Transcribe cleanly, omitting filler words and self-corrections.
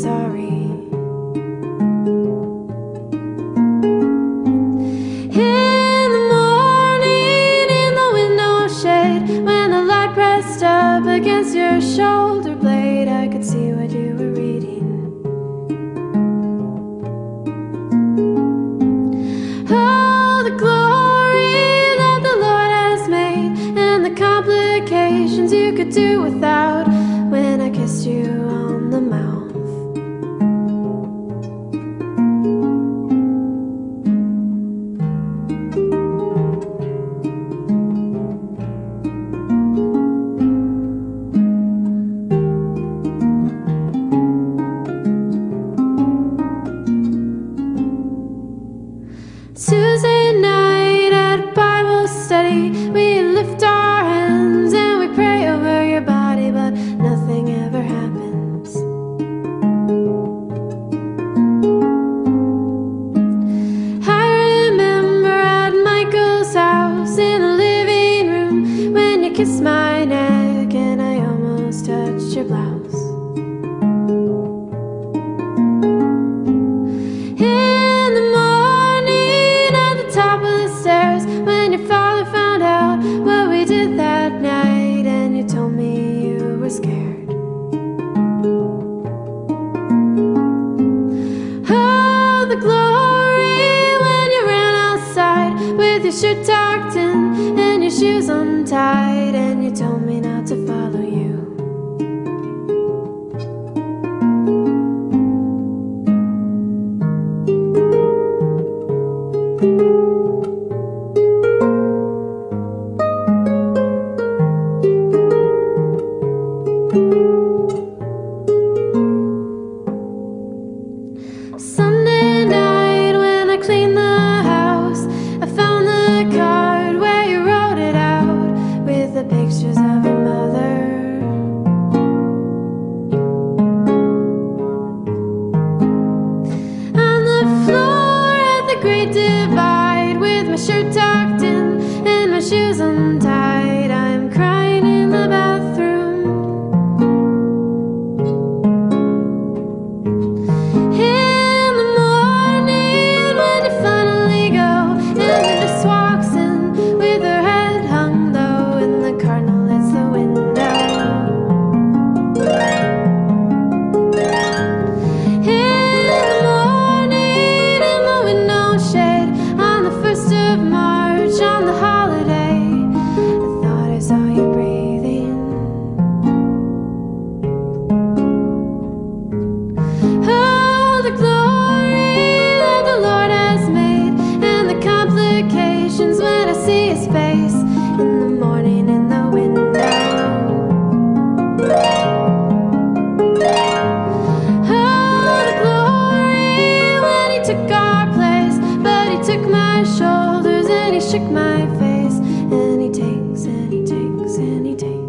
sorry. In the morning, in the window shade, when the light pressed up against your shoulder blade, I could see what you were reading. Oh, the glory that the Lord has made, and the complications you could do without, when I kissed you on the mouth. Tuesday night at a Bible study, we lift our hands and we pray over your body, but nothing ever happens. I remember at Michael's house in the living room when you kissed my neck and I almost touched your blouse. When your father found out what we did that night, and you told me you were scared. Oh, the glory when you ran outside with your shirt tucked in and your shoes untied, and you told me not to follow you. Sunday night when I cleaned the house, I found the card where you wrote it out with the pictures of your mother. On the floor at the Great Divide with my shirt tucked in and my shoes untied, I'm crying in the bathroom. When I see his face in the morning in the window. Oh, the glory when he took our place, but he took my shoulders and he shook my face, and he takes and he takes and he takes.